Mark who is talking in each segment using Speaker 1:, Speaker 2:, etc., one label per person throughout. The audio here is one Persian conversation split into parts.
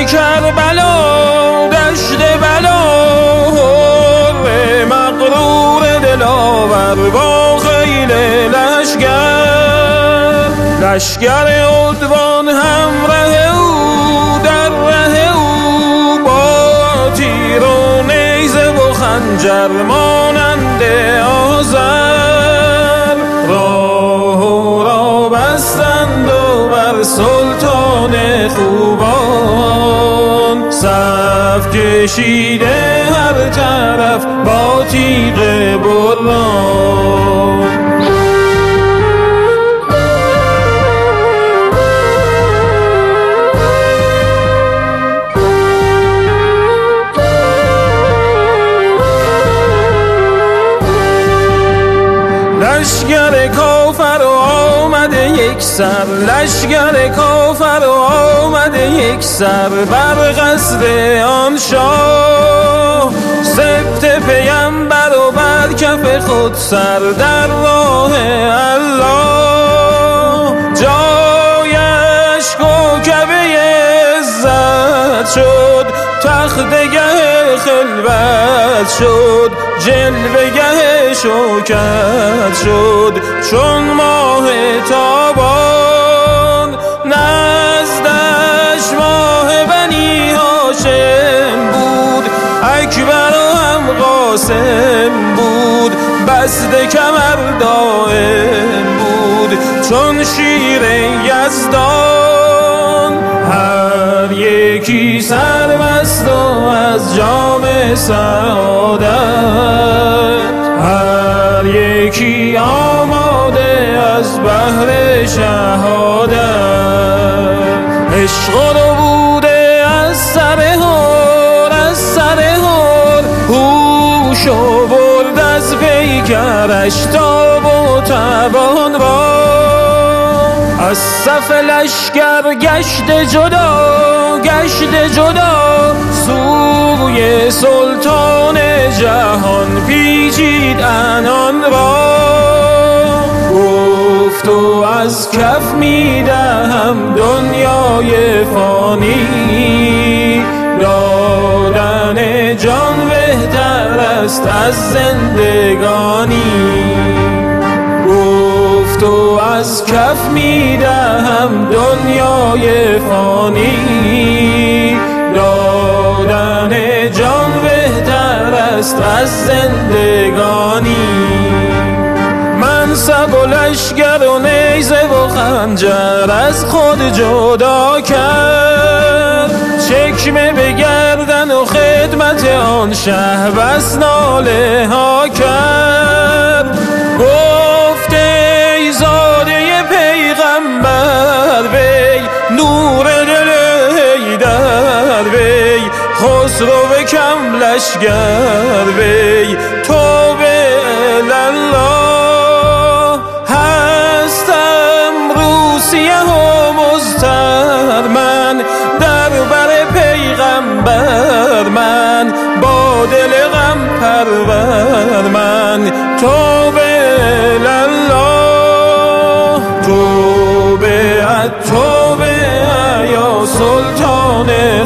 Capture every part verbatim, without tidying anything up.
Speaker 1: کربلا دشت بلا مغرور دلاور با خیل لشگر لشگر عدوان همراه او در ره او با تیر و نیزه و خنجر مانند آذر راه و را بستند و بر سلطان خوبان صف کشیده هر طرف با تیغ بران لشگر کافر آمده یک سر لشگر کافر آمده یک سر بر قصد آن شاه سبت پیمبر و بر کف خود سر در راه الله جایش کوکبه عزت شد تختگه خلوت شد جلوه‌گه شوکت شد چون ماه تابان نزدش ماه بنی هاشم بود اکبر و هم قاسم بود بسته کمر دائم بود چون شیر یزدان هر یکی سرمست و از جام سعادت هر یکی آماده از بحر شهادت عشق رو بوده از سر هور از سر هور هوشو برد از پیکرش تاب و توان را از صف لشگر گشت جدا گشت جدا سوی سلطان جهان پیچید عنان را گفت و از کف میدهم دنیای فانی دادن جان بهتر است از زندگانی گفت و از کف میدهم دنیای فانی دادن جان بهتر است از زندگانی منصب و لشگر و نیزه و خنجر از خود جدا کرد چکمه به گردن و خدمت آن شه بس ناله ها کرد گفت ای زاده پیغمبر وی نور دل حیدر وی خسرو کم لشگر وی توبه الله هستم روسیه و مضطر من در بر پیغمبر من با دل غم پرور من توبه الله توبه توبه یا سلطان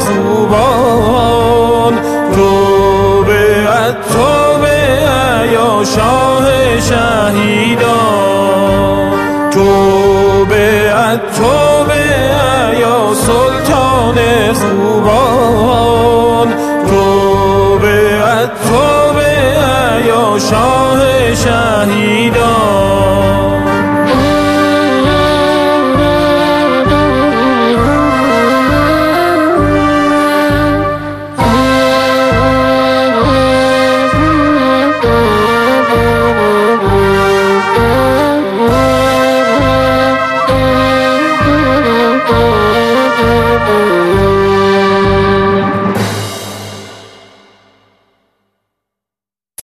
Speaker 1: خوبان توبه توبه یا شاه شهیدان توبه توبه یا سلطان خوبان توبه توبه یا شاه شهیدان